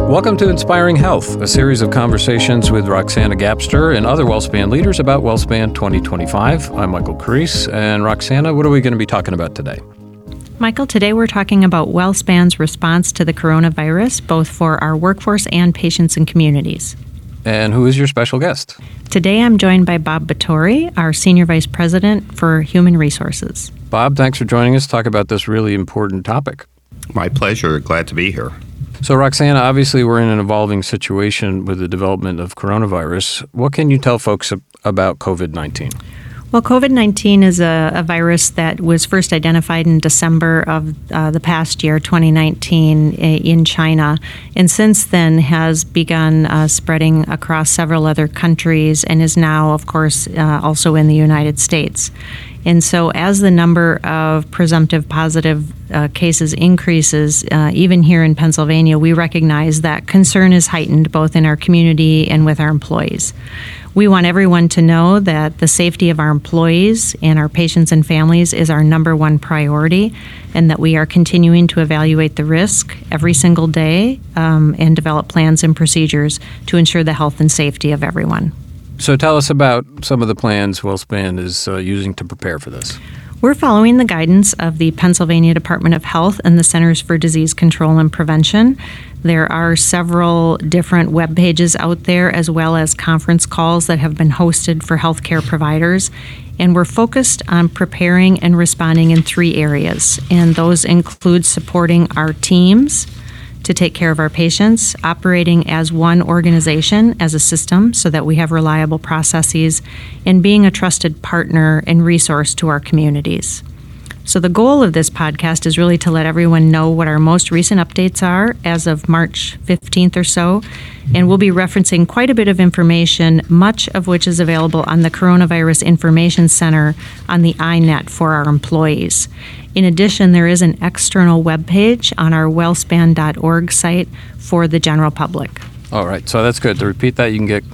Welcome to Inspiring Health, a series of conversations with Roxana Gapster and other WellSpan leaders about WellSpan 2025. I'm Michael Carisse, and Roxana, what are we going to be talking about today? Michael, today we're talking about WellSpan's response to the coronavirus, both for our workforce and patients and communities. And who is your special guest? Today I'm joined by Bob Batory, our Senior Vice President for Human Resources. Bob, thanks for joining us to talk about this really important topic. My pleasure. Glad to be here. So, Roxana, obviously we're in an evolving situation with the development of coronavirus. What can you tell folks about COVID-19? Well, COVID-19 is a virus that was first identified in December of the past year, 2019, in China, and since then has begun spreading across several other countries and is now, of course, also in the United States. And so as the number of presumptive positive cases increases, even here in Pennsylvania, we recognize that concern is heightened both in our community and with our employees. We want everyone to know that the safety of our employees and our patients and families is our number one priority, and that we are continuing to evaluate the risk every single day and develop plans and procedures to ensure the health and safety of everyone. So tell us about some of the plans WellSpan is using to prepare for this. We're following the guidance of the Pennsylvania Department of Health and the Centers for Disease Control and Prevention. There are several different web pages out there, as well as conference calls that have been hosted for healthcare providers. And we're focused on preparing and responding in three areas. And those include supporting our teams to take care of our patients, operating as one organization, as a system, so that we have reliable processes, and being a trusted partner and resource to our communities. So the goal of this podcast is really to let everyone know what our most recent updates are as of March 15th or so, and we'll be referencing quite a bit of information, much of which is available on the Coronavirus Information Center on the iNet for our employees. In addition, there is an external webpage on our wellspan.org site for the general public. All right, so that's good. To repeat that, you can get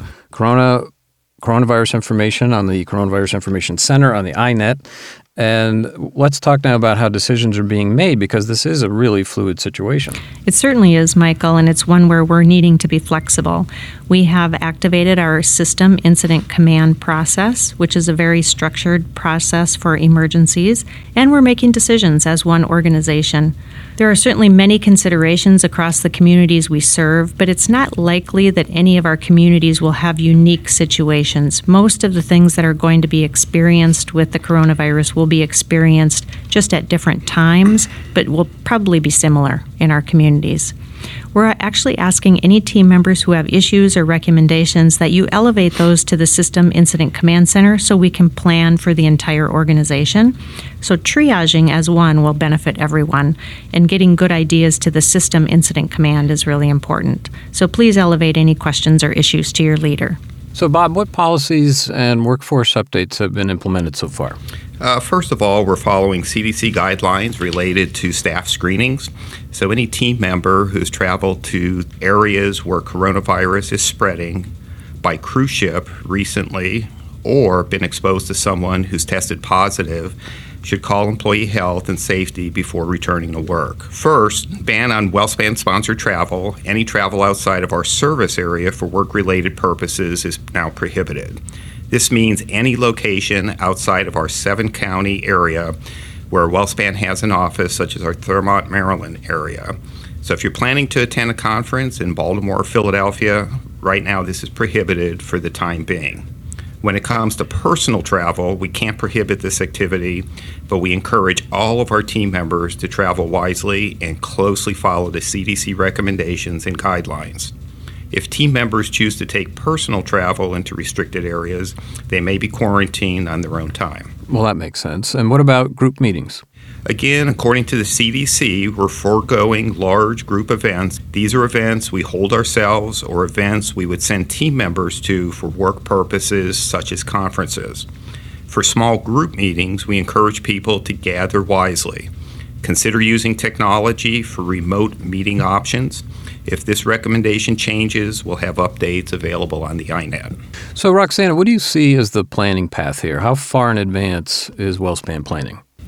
coronavirus information on the Coronavirus Information Center on the iNet. And let's talk now about how decisions are being made, because this is a really fluid situation. It certainly is, Michael, and it's one where we're needing to be flexible. We have activated our System Incident Command process, which is a very structured process for emergencies, and we're making decisions as one organization. There are certainly many considerations across the communities we serve, but it's not likely that any of our communities will have unique situations. Most of the things that are going to be experienced with the coronavirus will be experienced just at different times, but will probably be similar in our communities. We're actually asking any team members who have issues or recommendations that you elevate those to the System Incident Command Center so we can plan for the entire organization. So triaging as one will benefit everyone, and getting good ideas to the System Incident Command is really important. So please elevate any questions or issues to your leader. So Bob, what policies and workforce updates have been implemented so far? First of all, we're following CDC guidelines related to staff screenings. So any team member who's traveled to areas where coronavirus is spreading by cruise ship recently, or been exposed to someone who's tested positive, should call employee health and safety before returning to work. First, ban on WellSpan-sponsored travel. Any travel outside of our service area for work-related purposes is now prohibited. This means any location outside of our 7-county area where WellSpan has an office, such as our Thurmont, Maryland area. So if you're planning to attend a conference in Baltimore or Philadelphia, right now this is prohibited for the time being. When it comes to personal travel, we can't prohibit this activity, but we encourage all of our team members to travel wisely and closely follow the CDC recommendations and guidelines. If team members choose to take personal travel into restricted areas, they may be quarantined on their own time. Well, that makes sense. And what about group meetings? Again, according to the CDC, we're foregoing large group events. These are events we hold ourselves or events we would send team members to for work purposes, such as conferences. For small group meetings, we encourage people to gather wisely. Consider using technology for remote meeting options. If this recommendation changes, we'll have updates available on the iNet. So, Roxana, what do you see as the planning path here? How far in advance is WellSpan planning?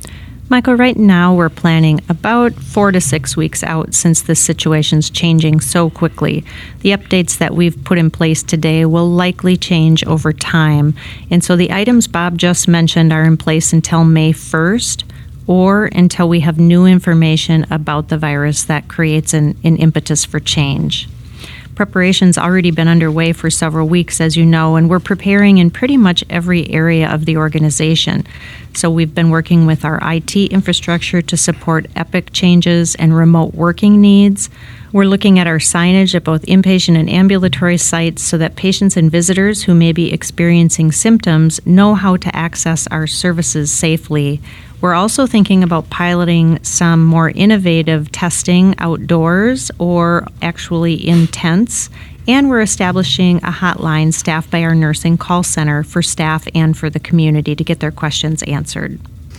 Michael, right now we're planning about 4 to 6 weeks out since this situation's changing so quickly. The updates that we've put in place today will likely change over time. And so the items Bob just mentioned are in place until May 1st or until we have new information about the virus that creates an impetus for change. Preparation's already been underway for several weeks, as you know, and we're preparing in pretty much every area of the organization. So we've been working with our IT infrastructure to support epic changes and remote working needs. We're looking at our signage at both inpatient and ambulatory sites so that patients and visitors who may be experiencing symptoms know how to access our services safely. We're also thinking about piloting some more innovative testing outdoors or actually in tents. And we're establishing a hotline staffed by our nursing call center for staff and for the community to get their questions answered.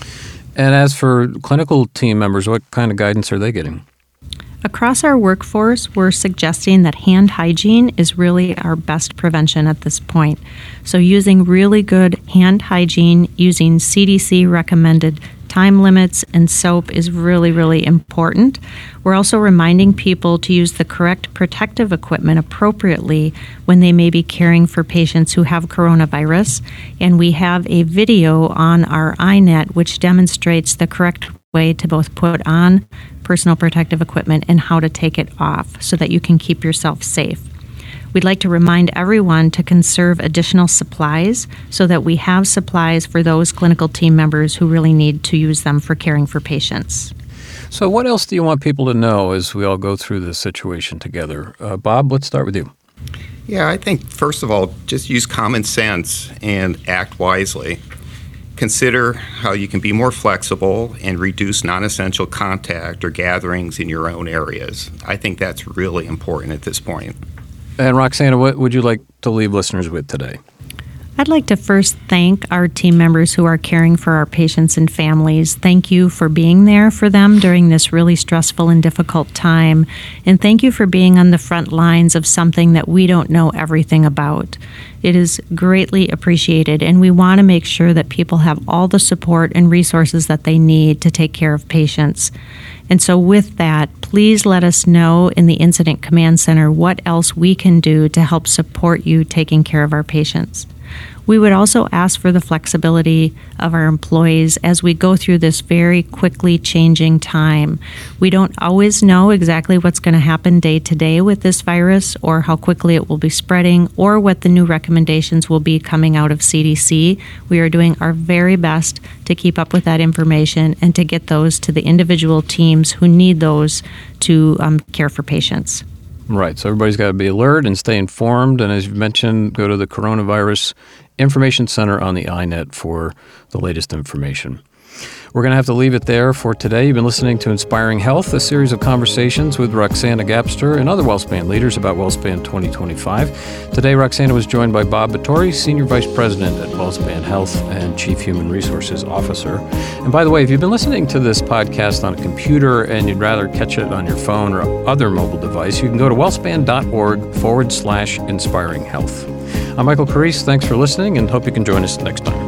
And as for clinical team members, what kind of guidance are they getting? Across our workforce, we're suggesting that hand hygiene is really our best prevention at this point. So using really good hand hygiene, using CDC recommended time limits and soap is really, really important. We're also reminding people to use the correct protective equipment appropriately when they may be caring for patients who have coronavirus. And we have a video on our iNet which demonstrates the correct way to both put on personal protective equipment and how to take it off so that you can keep yourself safe. We'd like to remind everyone to conserve additional supplies so that we have supplies for those clinical team members who really need to use them for caring for patients. So what else do you want people to know as we all go through this situation together? Bob, let's start with you. Yeah, I think, first of all, just use common sense and act wisely. Consider how you can be more flexible and reduce non-essential contact or gatherings in your own areas. I think that's really important at this point. And Roxana, what would you like to leave listeners with today? I'd like to first thank our team members who are caring for our patients and families. Thank you for being there for them during this really stressful and difficult time. And thank you for being on the front lines of something that we don't know everything about. It is greatly appreciated, and we want to make sure that people have all the support and resources that they need to take care of patients. And so with that, please let us know in the Incident Command Center what else we can do to help support you taking care of our patients. We would also ask for the flexibility of our employees as we go through this very quickly changing time. We don't always know exactly what's going to happen day to day with this virus or how quickly it will be spreading or what the new recommendations will be coming out of CDC. We are doing our very best to keep up with that information and to get those to the individual teams who need those to care for patients. Right. So everybody's got to be alert and stay informed. And as you mentioned, go to the Coronavirus Information Center on the iNet for the latest information. We're going to have to leave it there for today. You've been listening to Inspiring Health, a series of conversations with Roxana Gapster and other WellSpan leaders about WellSpan 2025. Today, Roxana was joined by Bob Batory, Senior Vice President at WellSpan Health and Chief Human Resources Officer. And by the way, if you've been listening to this podcast on a computer and you'd rather catch it on your phone or other mobile device, you can go to wellspan.org/inspiring health. I'm Michael Carisse. Thanks for listening and hope you can join us next time.